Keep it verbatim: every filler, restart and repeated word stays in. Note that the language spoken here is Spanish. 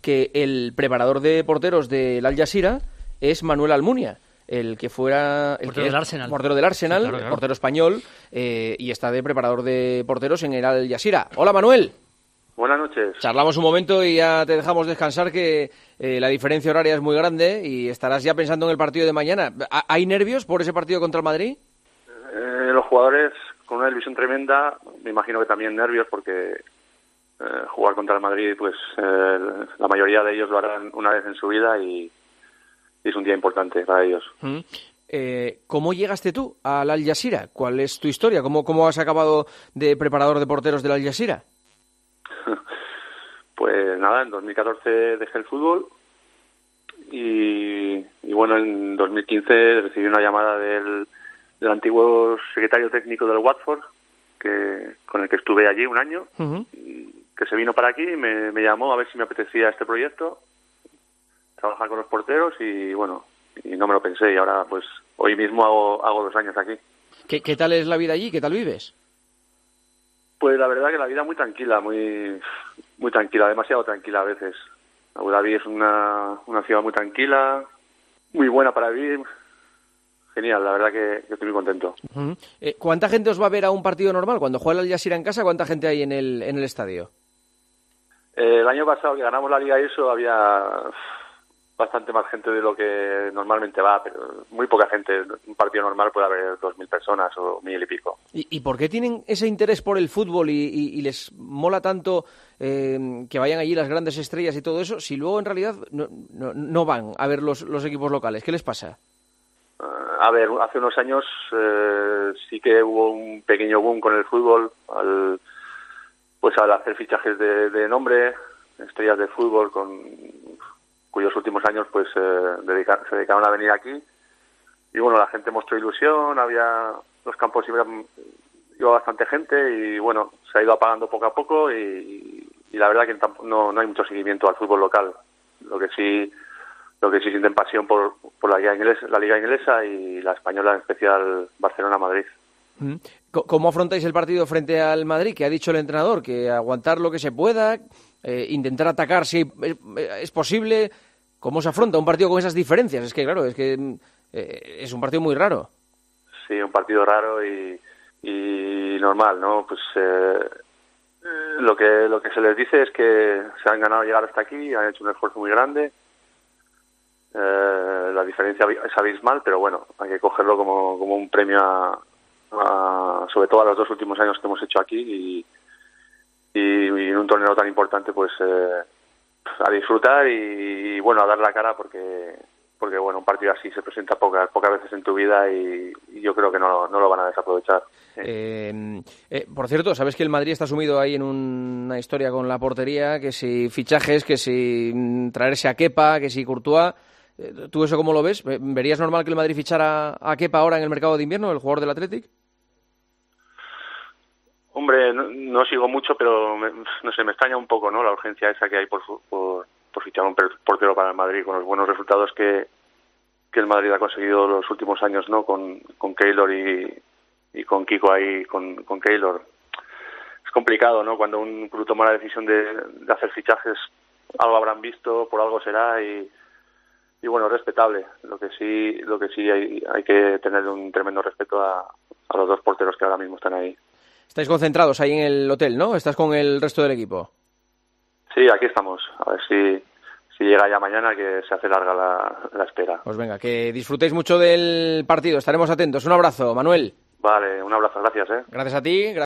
que el preparador de porteros del Al Jazeera es Manuel Almunia, el que fuera el portero que es del Arsenal, portero, del Arsenal, sí, claro, claro. portero español, eh, y está de preparador de porteros en el Al Jazeera. Hola, Manuel. Buenas noches. Charlamos un momento y ya te dejamos descansar, que eh, la diferencia horaria es muy grande y estarás ya pensando en el partido de mañana. ¿Hay nervios por ese partido contra el Madrid? Eh, los jugadores con una ilusión tremenda, me imagino que también nervios porque eh, jugar contra el Madrid, pues eh, la mayoría de ellos lo harán una vez en su vida y, y es un día importante para ellos. Mm. Eh, ¿Cómo llegaste tú al Al Jazeera? ¿Cuál es tu historia? ¿Cómo, cómo has acabado de preparador de porteros del Al Jazeera? Pues nada, en dos mil catorce dejé el fútbol y, y bueno, en dos mil quince recibí una llamada del, del antiguo secretario técnico del Watford, que con el que estuve allí un año, Uh-huh. y que se vino para aquí y me, me llamó a ver si me apetecía este proyecto, trabajar con los porteros y bueno, y no me lo pensé y ahora pues hoy mismo hago, hago dos años aquí. ¿Qué, ¿Qué tal es la vida allí? ¿Qué tal vives? Pues la verdad que la vida muy tranquila, muy muy tranquila, demasiado tranquila a veces. Abu Dhabi es una, una ciudad muy tranquila, muy buena para vivir. Genial, la verdad que, que estoy muy contento. Uh-huh. Eh, ¿Cuánta gente os va a ver a un partido normal? Cuando juega el Al Jazeera en casa, ¿cuánta gente hay en el, en el estadio? Eh, el año pasado que ganamos la Liga y eso había bastante más gente de lo que normalmente va, pero muy poca gente. Un partido normal puede haber dos mil personas o mil y pico. ¿Y, y por qué tienen ese interés por el fútbol y, y, y les mola tanto eh, que vayan allí las grandes estrellas y todo eso, si luego en realidad no, no, no van a ver los, los equipos locales? ¿Qué les pasa? Uh, a ver, hace unos años eh, sí que hubo un pequeño boom con el fútbol, al, pues al hacer fichajes de, de nombre, estrellas de fútbol con cuyos últimos años pues eh, dedicar, se dedicaron a venir aquí y bueno, la gente mostró ilusión, había los campos iban, iba bastante gente y bueno, se ha ido apagando poco a poco y, y la verdad que no, no hay mucho seguimiento al fútbol local. Lo que sí lo que sí sienten pasión por, por la liga inglesa, la liga inglesa y la española, en especial Barcelona-Madrid. ¿Cómo afrontáis el partido frente al Madrid? ¿Qué ha dicho el entrenador? Que aguantar lo que se pueda, eh, intentar atacar si es, es posible. ¿Cómo se afronta un partido con esas diferencias? Es que claro, es que eh, es un partido muy raro. Sí, un partido raro y, y normal, ¿no? Pues eh, lo que lo que se les dice es que se han ganado llegar hasta aquí, han hecho un esfuerzo muy grande. Eh, la diferencia es abismal, pero bueno, hay que cogerlo como, como un premio a, a, sobre todo a los dos últimos años que hemos hecho aquí y, y, y en un torneo tan importante pues eh, a disfrutar y, y bueno, a dar la cara porque porque bueno, un partido así se presenta pocas pocas veces en tu vida y, y yo creo que no, no lo van a desaprovechar. Eh, eh, por cierto, ¿sabes que el Madrid está sumido ahí en una historia con la portería? Que si fichajes, que si traerse a Kepa, que si Courtois. ¿Tú eso cómo lo ves? ¿Verías normal que el Madrid fichara a Kepa ahora en el mercado de invierno, el jugador del Athletic? Hombre, no, no sigo mucho, pero me, no sé, me extraña un poco, ¿no? La urgencia esa que hay por, por, por fichar un portero para el Madrid con los buenos resultados que, que el Madrid ha conseguido los últimos años, ¿no? Con, con Keylor y, y con Kiko ahí, con, con Keylor. Es complicado, ¿no? Cuando un club toma la decisión de, de hacer fichajes, algo habrán visto, por algo será y y bueno, respetable. Lo que sí, lo que sí hay, hay que tener un tremendo respeto a, a los dos porteros que ahora mismo están ahí. Estáis concentrados ahí en el hotel, ¿no? ¿Estás con el resto del equipo? Sí, aquí estamos. A ver si, si llega ya mañana, que se hace larga la, la espera. Pues venga, que disfrutéis mucho del partido. Estaremos atentos. Un abrazo, Manuel. Vale, un abrazo. Gracias, ¿eh? Gracias a ti.